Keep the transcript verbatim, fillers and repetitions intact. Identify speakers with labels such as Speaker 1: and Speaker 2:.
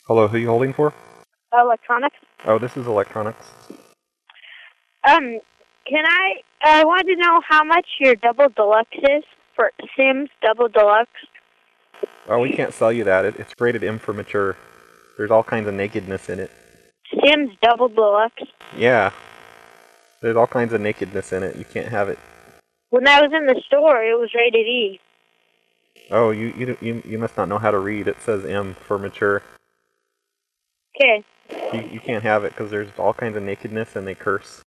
Speaker 1: Hello, who are you holding for?
Speaker 2: Electronics.
Speaker 1: Oh, this is electronics.
Speaker 2: Um, can I, I wanted to know how much your Double Deluxe is for Sims Double Deluxe.
Speaker 1: Oh, we can't sell you that. It, it's rated M for mature. There's all kinds of nakedness in it.
Speaker 2: Sims Double Deluxe.
Speaker 1: Yeah. There's all kinds of nakedness in it. You can't have it.
Speaker 2: When I was in the store, it was rated E.
Speaker 1: Oh, you you you, you must not know how to read. It says M for mature.
Speaker 2: Okay.
Speaker 1: You, you can't have it because there's all kinds of nakedness and they curse.